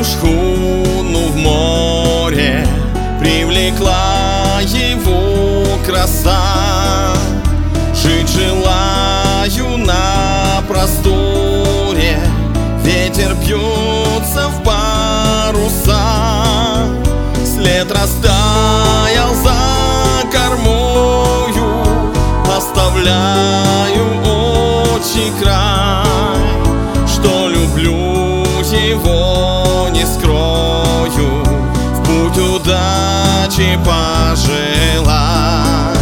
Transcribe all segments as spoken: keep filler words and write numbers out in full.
шхуну в море, привлекла его краса. Жить желаю на просторе, ветер бьется в паруса. След растаял за кормою, оставляю очи край. Что люблю его, не скрою, в путь удачи пожелай.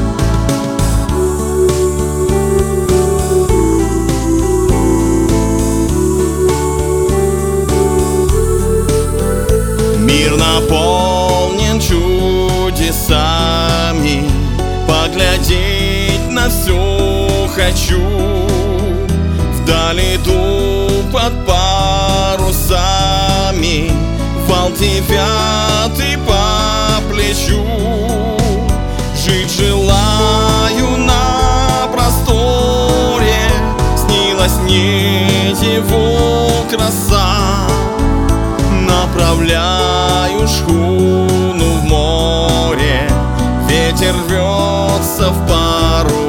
Мир наполнен чудесами, поглядеть на все хочу. Вдали иду под парусами, вал девятый по плечу. Жить желаю на просторе, снилась мне его краса. Направляю шхуну в море, ветер рвется в парус.